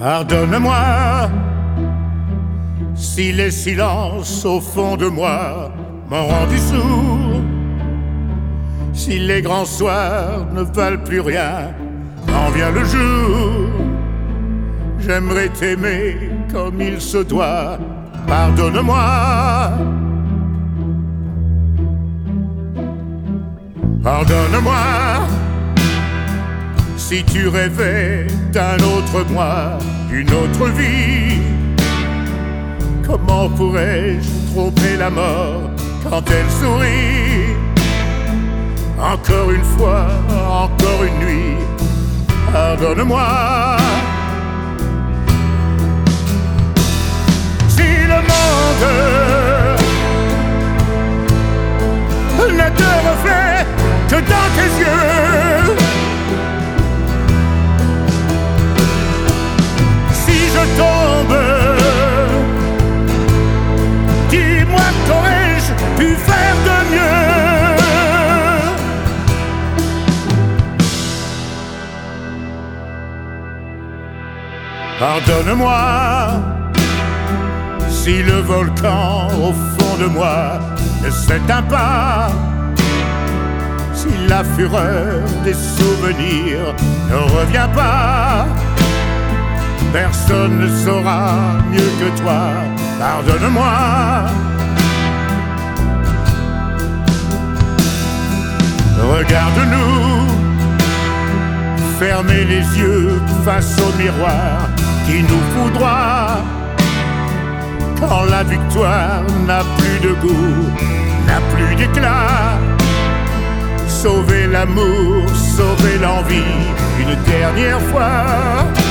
Pardonne-moi si les silences au fond de moi m'ont rendu sourd, si les grands soirs ne valent plus rien quand vient le jour. J'aimerais t'aimer comme il se doit. Pardonne-moi. Pardonne-moi si tu rêvais d'un autre moi, d'une autre vie. Comment pourrais-je tromper la mort quand elle sourit? Encore une fois, encore une nuit, pardonne-moi. Si le monde ne te reflète que dans tes yeux, si je tombe, dis-moi qu'aurais-je pu faire de mieux? Pardonne-moi si le volcan au fond de moi ne s'éteint pas, si la fureur des souvenirs ne revient pas. Personne ne saura mieux que toi. Pardonne-moi. Regarde-nous, fermer les yeux face au miroir qui nous foudroie. Quand la victoire n'a plus de goût, n'a plus d'éclat. Sauver l'amour, sauver l'envie, une dernière fois.